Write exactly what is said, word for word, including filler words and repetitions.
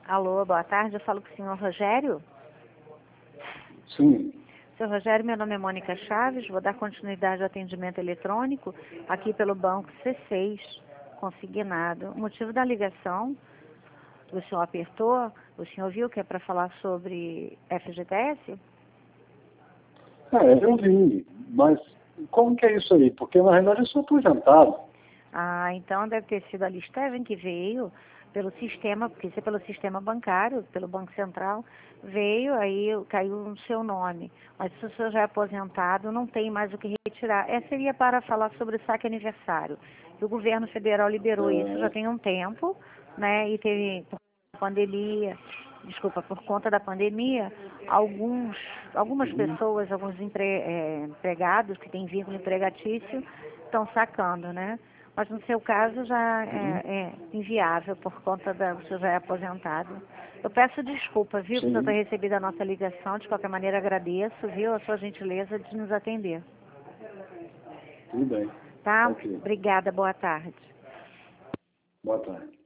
Alô, boa tarde, eu falo com o senhor Rogério. Sim. Senhor Rogério, meu nome é Mônica Chaves, vou dar continuidade ao atendimento eletrônico aqui pelo banco C seis, consignado. O motivo da ligação, o senhor apertou, o senhor viu que é para falar sobre F G T S? É, eu vi, mas como que é isso aí? Porque na realidade eu sou aposentado. Ah, então deve ter sido a listagem que veio pelo sistema, porque isso é pelo sistema bancário, pelo Banco Central, veio, aí caiu no seu nome. Mas se o senhor já é aposentado, não tem mais o que retirar. Essa seria para falar sobre o saque aniversário. O governo federal liberou isso já É, tem um tempo, né? E teve, por pandemia, desculpa, por conta da pandemia, alguns, algumas uhum, pessoas, alguns empre, é, empregados que têm vínculo empregatício, estão sacando, né? Mas no seu caso já uhum, é, é inviável por conta da, o senhor já é aposentado. Eu peço desculpa, viu, por o senhor ter sim, recebido a nossa ligação. De qualquer maneira, agradeço, viu, a sua gentileza de nos atender. tudo bem. Tá? Ok. Obrigada, boa tarde. Boa tarde.